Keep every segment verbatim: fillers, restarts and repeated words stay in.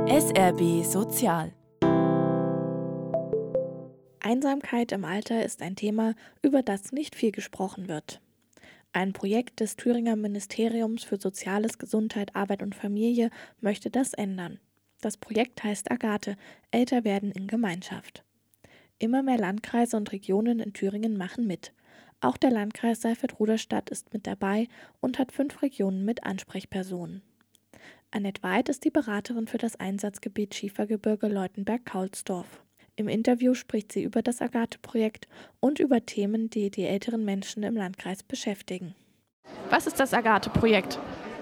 S R B Sozial. Einsamkeit im Alter ist ein Thema, über das nicht viel gesprochen wird. Ein Projekt des Thüringer Ministeriums für Soziales, Gesundheit, Arbeit und Familie möchte das ändern. Das Projekt heißt Agathe, Älter werden in Gemeinschaft. Immer mehr Landkreise und Regionen in Thüringen machen mit. Auch der Landkreis Saalfeld-Ruderstadt ist mit dabei und hat fünf Regionen mit Ansprechpersonen. Annette Weid ist die Beraterin für das Einsatzgebiet Schiefergebirge Leutenberg-Kaulsdorf. Im Interview spricht sie über das Agathe-Projekt und über Themen, die die älteren Menschen im Landkreis beschäftigen. Was ist das Agathe-Projekt?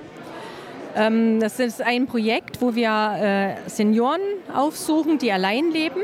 Ähm, das ist ein Projekt, wo wir äh, Senioren aufsuchen, die allein leben,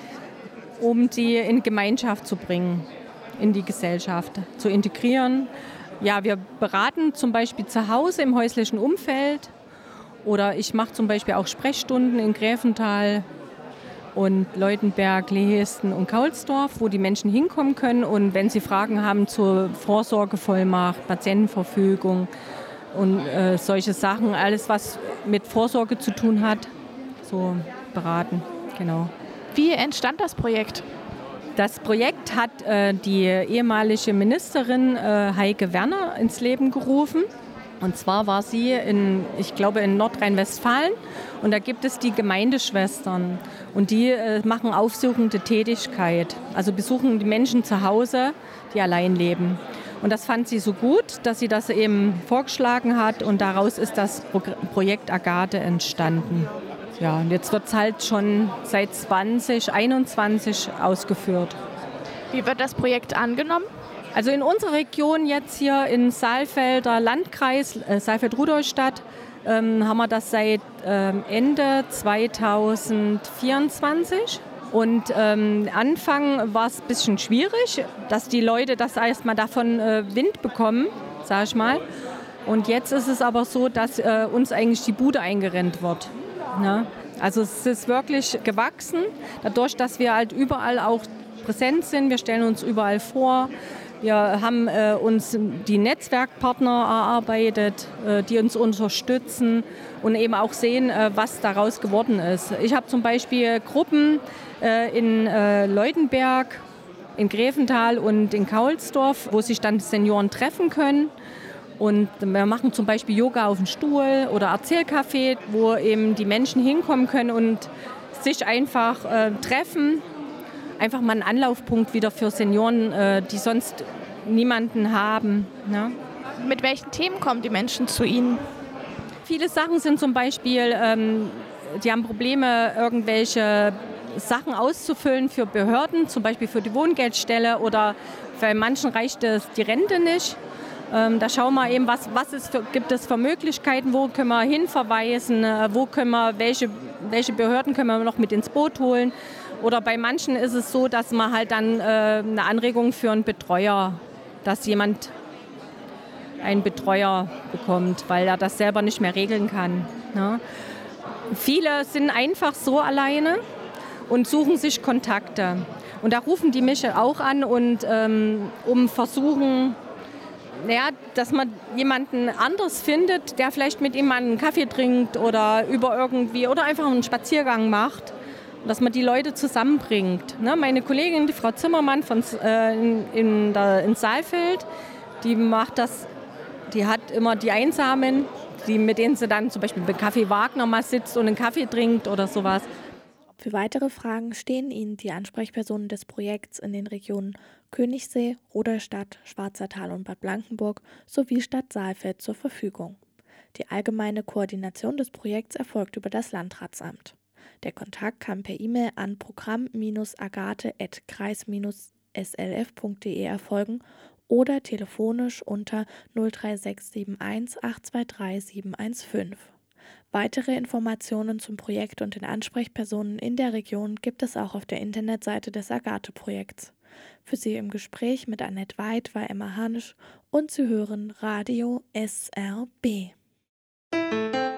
um die in Gemeinschaft zu bringen, in die Gesellschaft zu integrieren. Ja, wir beraten zum Beispiel zu Hause im häuslichen Umfeld oder ich mache zum Beispiel auch Sprechstunden in Gräfenthal und Leutenberg, Lehesten und Kaulsdorf, wo die Menschen hinkommen können und wenn sie Fragen haben zur Vorsorgevollmacht, Patientenverfügung und äh, solche Sachen, alles was mit Vorsorge zu tun hat, so beraten, genau. Wie entstand das Projekt? Das Projekt hat äh, die ehemalige Ministerin äh, Heike Werner ins Leben gerufen. Und zwar war sie in, ich glaube, in Nordrhein-Westfalen und da gibt es die Gemeindeschwestern und die äh, machen aufsuchende Tätigkeit, also besuchen die Menschen zu Hause, die allein leben. Und das fand sie so gut, dass sie das eben vorgeschlagen hat und daraus ist das Pro- Projekt Agathe entstanden. Ja, und jetzt wird es halt schon seit zwanzig einundzwanzig ausgeführt. Wie wird das Projekt angenommen? Also in unserer Region jetzt hier in Saalfelder Landkreis, äh, Saalfeld-Rudolstadt, ähm, haben wir das seit ähm, Ende zweitausendvierundzwanzig. Und ähm, Anfang war es ein bisschen schwierig, dass die Leute das erstmal davon äh, Wind bekommen, sag ich mal. Und jetzt ist es aber so, dass äh, uns eigentlich die Bude eingerennt wird. Ne? Also es ist wirklich gewachsen, dadurch, dass wir halt überall auch präsent sind. Wir stellen uns überall vor. Wir haben äh, uns die Netzwerkpartner erarbeitet, äh, die uns unterstützen und eben auch sehen, äh, was daraus geworden ist. Ich habe zum Beispiel Gruppen äh, in äh, Leutenberg, in Gräfenthal und in Kaulsdorf, wo sich dann Senioren treffen können. Und wir machen zum Beispiel Yoga auf dem Stuhl oder Erzählcafé, wo eben die Menschen hinkommen können und sich einfach äh, treffen. Einfach mal ein Anlaufpunkt wieder für Senioren, äh, die sonst niemanden haben. Ne? Mit welchen Themen kommen die Menschen zu Ihnen? Viele Sachen sind zum Beispiel, ähm, die haben Probleme, irgendwelche Sachen auszufüllen für Behörden, zum Beispiel für die Wohngeldstelle oder bei manchen reicht es die Rente nicht. Ähm, da schauen wir eben, was, was es für, gibt es für Möglichkeiten, wo können wir hinverweisen, äh, wo können wir, welche, welche Behörden können wir noch mit ins Boot holen. Oder bei manchen ist es so, dass man halt dann äh, eine Anregung für einen Betreuer, dass jemand einen Betreuer bekommt, weil er das selber nicht mehr regeln kann. Ne? Viele sind einfach so alleine und suchen sich Kontakte. Und da rufen die mich auch an und ähm, um versuchen, naja, dass man jemanden anders findet, der vielleicht mit ihm einen Kaffee trinkt oder über irgendwie oder einfach einen Spaziergang macht. Dass man die Leute zusammenbringt. Ne? Meine Kollegin, die Frau Zimmermann von, äh, in, in, der, in Saalfeld, die macht das, die hat immer die Einsamen, die, mit denen sie dann zum Beispiel bei Kaffee Wagner mal sitzt und einen Kaffee trinkt oder sowas. Für weitere Fragen stehen Ihnen die Ansprechpersonen des Projekts in den Regionen Königssee, Ruderstadt, Schwarzertal und Bad Blankenburg sowie Stadt Saalfeld zur Verfügung. Die allgemeine Koordination des Projekts erfolgt über das Landratsamt. Der Kontakt kann per E-Mail an programm agathe at kreis s l f punkt d e erfolgen oder telefonisch unter null drei sechs sieben eins acht zwei drei sieben eins fünf. Weitere Informationen zum Projekt und den Ansprechpersonen in der Region gibt es auch auf der Internetseite des Agathe-Projekts. Für Sie im Gespräch mit Annette Weid war Emma Hanisch und Sie hören Radio S R B.